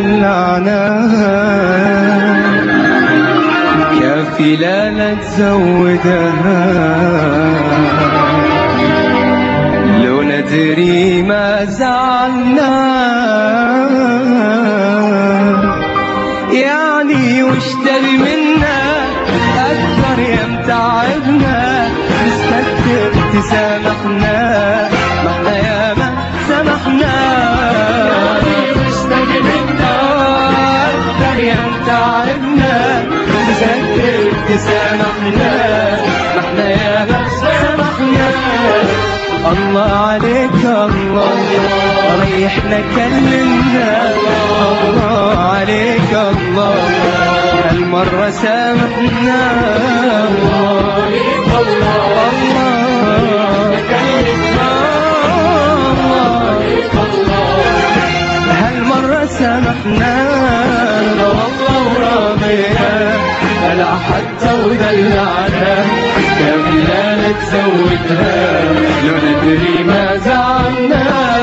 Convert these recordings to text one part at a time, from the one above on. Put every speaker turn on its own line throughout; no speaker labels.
ودلعنا، كافي لا تزودها، لو ندري ما زعلنا، يعني وش تبي منا أكثر يم تعبنا، نستكتر تسامحنا، ما احنا ياما سامحنا، يعني وش تبي منا أكثر يم تعبنا، نستكتر تسامحنا، ما احنا ياما سامحنا. الله عليك الله ريحنا كلمنا، الله عليك الله هالمرة سامحنا، الله عليك الله كلمنا، الله عليك الله هالمرة سامحنا، والله ورضينا هلا حتى ودلعنا، كافي لا تزودها، لو ندري ما زعلنا.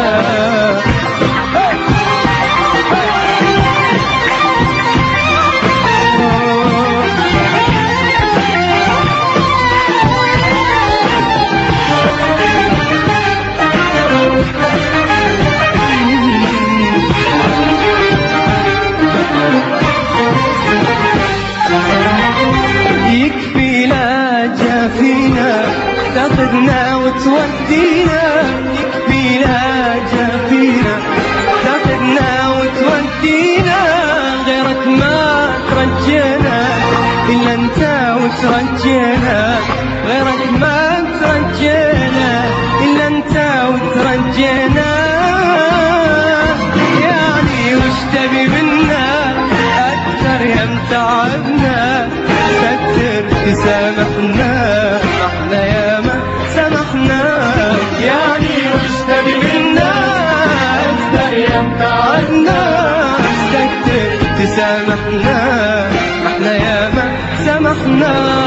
يكفي لا جافينا تاخذنا وتودينا، يكفي لا جافينا تاخذنا وتودينا، غيرك ما ترجينا إلا أنت وترجينا، غيرك ما ترجينا إلا أنت وترجينا، يعني وش تبي منا أكثر يم تعبنا، تكتر تسامحنا، احنا ياما سامحنا، يعني وش تبي منا أكثر يم تعبنا، تكتر تسامحنا، احنا ياما سامحنا.